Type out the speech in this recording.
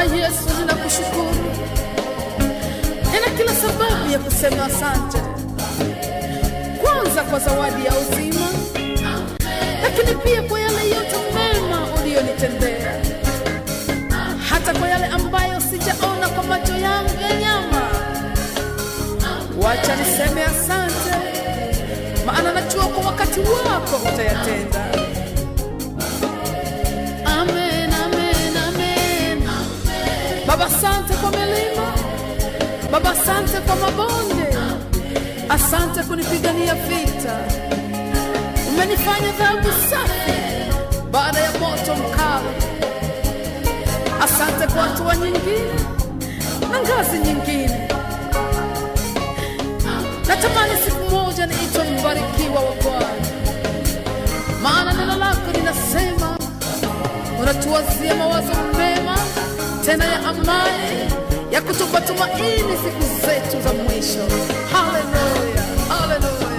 Bwana Yesu, ninakushukuru. Nina kila sababu ya kusema asante. Kwanza kwa zawadi ya uzima, lakini pia kwa yale yote mema uliyonitendea, hata kwa yale ambayo sijaona kwa macho yangu ya nyama. Wacha niseme asante, maana najua kwa wakati wako utayatenda. Amen, amen, amen. Baba, asante kwa milima. Baba, asante kwa mabonde. Asante kunipigania vita. Umenifanya dhahabu safi baada ya moto mkali. Asante kwa hatua nyingine na ngazi nyingine. Natamani siku moja niitwe mbarikiwa wa Bwana, maana neno lako linasema unatuwazia mawazo mema tena ya amani, ya kutupa tumaini siku zetu za mwisho. Hallelujah, hallelujah.